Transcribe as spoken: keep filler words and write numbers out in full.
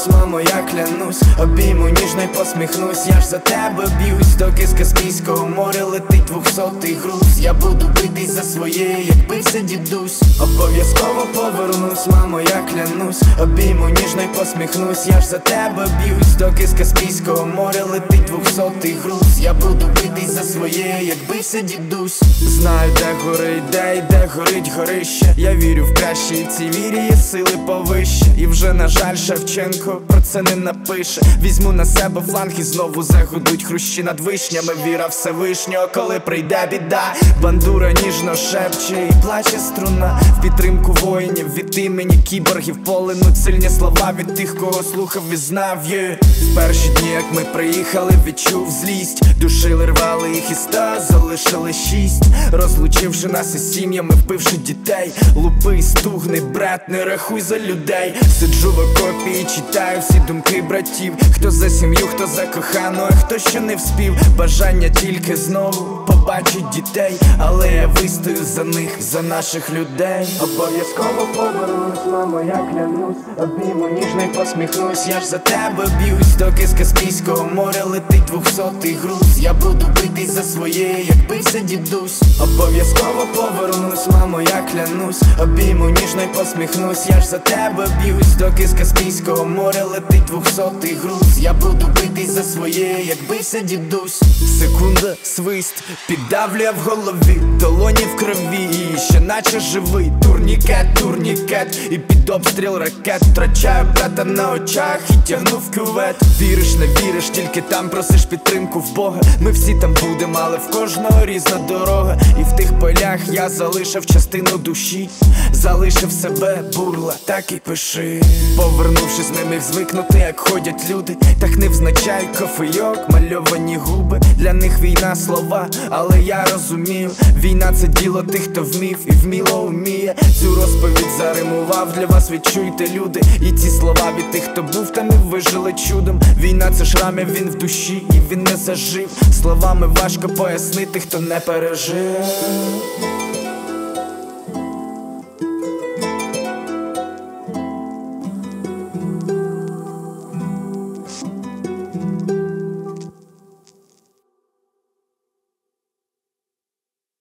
мамо, я клянусь, обійму ніжно й посміхнусь. Я ж за тебе б'юсь, доки з Каспійського моря летить двохсотий груз. Я буду битись за своє, як бився дідусь. Обов'язково повернусь, мамо, я клянусь, обійму ніжно й посміхнусь. Я ж за тебе б'юсь, доки з Каспійського моря летить двохсотий груз. Я буду битись за своє, як бився дідусь. Знаю, де горить, де і де горить горище. Я вірю в краще, і в цій вірі є сили повище. І вже, на жаль, Шевченко про це не напише. Візьму на себе фланг і знову загудуть хрущі над вишнями. Віра Всевишнього, коли прийде біда. Бандура ніжно шепче і плаче струна. В підтримку воїнів від імені кіборгів полинуть сильні слова від тих, кого слухав і знав. yeah. В перші дні, як ми приїхали, відчув злість. Душили, рвали їх із ста, залишили шість. Розлучивши нас із сім'ями, вбивши дітей. Лупи, стугни, брат, не рахуй за людей. Сиджу в окопі і читаю всі думки братів. Хто за сім'ю, хто за кохану, а хто ще не вспів. Бажання тільки знову побачить дітей, але я вистою за них, за наших людей. Обов'язково повернусь, мамо, я клянусь, обійму ніжно й посміхнусь. Я ж за тебе б'юсь, доки з Каспійського моря летить двохсотий груз. Я буду битись за своє, як бився дідусь. Обов'язково повернусь, мамо, я клянусь, обійму ніжно й посміхнусь. Я ж за тебе б'юсь, доки з Каспійського моря летить двохсотий груз. Я буду битись за своє, як бився дідусь. Секунда, свист, піддавлює в голові, долоні в крові, і ще наче живий. Турнікет, турнікет, і під обстріл ракет втрачаю брата на очах і тягну в кювет. Віриш, не віриш, тільки там просиш підтримку в Бога. Ми всі там будемо, але в кожного різна дорога. І в тих полях я залишив частину душі, залишив себе, бурла, так і пиши. Повернувшись, не міг звикнути, як ходять люди. Так невзначай кофейок, мальовані губи. Для них війна слова, але я розумію, війна це діло тих, хто вмів і вміло вміє. Цю розповідь заримував для вас, відчуйте, люди. І ці слова від тих, хто був там і вижили чудом. Війна це шрам, він в душі і він не зажив. Словами важко пояснити, хто не пережив.